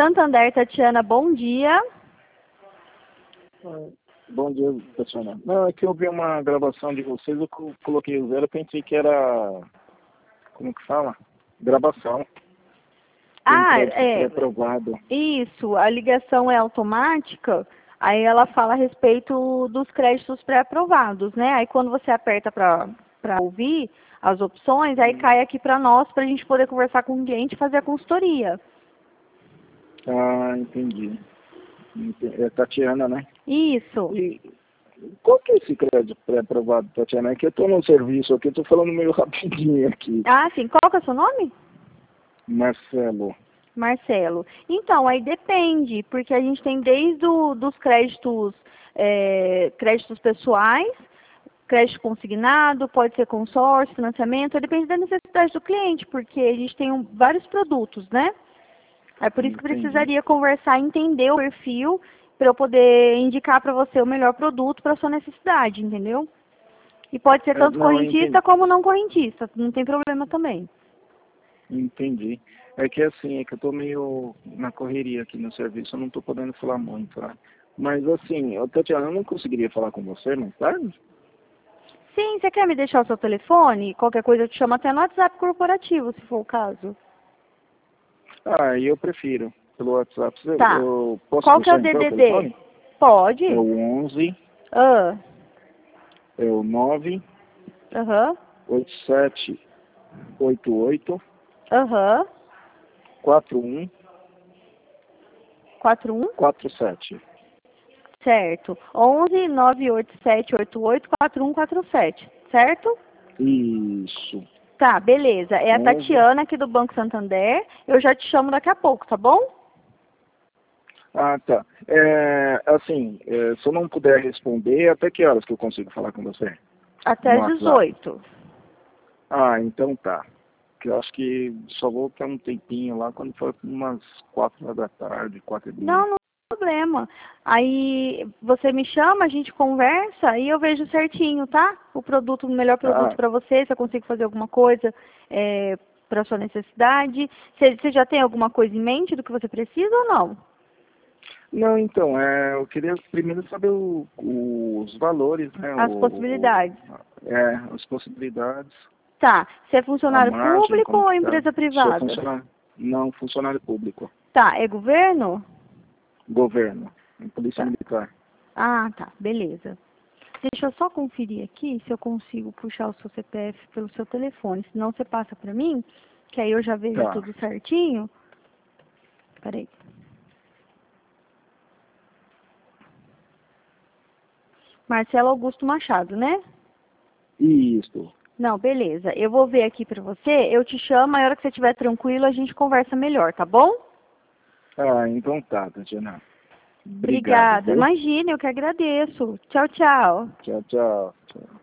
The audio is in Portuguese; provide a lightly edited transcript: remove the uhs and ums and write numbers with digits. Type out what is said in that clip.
Santander, Tatiana, bom dia. Bom dia, Tatiana. Não, é que eu vi uma gravação de vocês, eu coloquei o zero, pensei que era, como que fala? Gravação. Aprovado. Isso, a ligação é automática, aí ela fala a respeito dos créditos pré-aprovados, né? Aí quando você aperta para ouvir as opções, aí cai aqui para nós, para a gente poder conversar com o cliente e fazer a consultoria. Ah, entendi. É Tatiana, né? Isso. E qual que é esse crédito pré-aprovado, Tatiana? É que eu estou no serviço aqui, eu estou falando meio rapidinho aqui. Ah, sim. Qual que é o seu nome? Marcelo. Marcelo. Então, aí depende, porque a gente tem desde dos créditos, créditos pessoais, crédito consignado, pode ser consórcio, financiamento, depende da necessidade do cliente, porque a gente tem vários produtos, né? É por isso que precisaria conversar, entender o perfil, para eu poder indicar para você o melhor produto para a sua necessidade, entendeu? E pode ser tanto correntista como não correntista, não tem problema também. Entendi. É que assim, é que eu estou meio na correria aqui no serviço, eu não estou podendo falar muito, né? Mas assim, Tatiana, eu não conseguiria falar com você mais tarde? Sim, você quer me deixar o seu telefone? Qualquer coisa eu te chamo até no WhatsApp corporativo, se for o caso. Ah, eu prefiro, pelo WhatsApp. Tá. Eu posso Qual que é o então DDD? telefone? Pode. É o 11, Ah. é o 9, Aham. 8788, Aham. 41, 41? 47. Certo. 11 987 88 4147, certo? Isso. Tá, beleza. É a 11. Tatiana aqui do Banco Santander. Eu já te chamo daqui a pouco, tá bom? Ah, tá. Assim, se eu não puder responder, até que horas que eu consigo falar com você? Até às 18. Ah, então tá. Que eu acho que só vou ter um tempinho lá quando for umas 4 horas da tarde, 4h30. Não tem problema. Aí você me chama, a gente conversa e eu vejo certinho, tá? O produto, o melhor produto para você, se eu consigo fazer alguma coisa para sua necessidade. Você já tem alguma coisa em mente do que você precisa ou não? Não, então, eu queria primeiro saber os valores, né? As possibilidades. As possibilidades. Tá. Você é funcionário margem, público ou empresa privada? Sou funcionário. Não, funcionário público. Tá. É governo? Governo. Polícia Militar. Ah, tá. Beleza. Deixa eu só conferir aqui se eu consigo puxar o seu CPF pelo seu telefone. Senão você passa para mim, que aí eu já vejo tudo certinho. Peraí. Marcelo Augusto Machado, né? Isso. Não, beleza. Eu vou ver aqui para você, eu te chamo, a hora que você estiver tranquilo, a gente conversa melhor, tá bom? Ah, então tá, Tatiana. Obrigada. Imagina, eu que agradeço. Tchau, tchau. Tchau, tchau.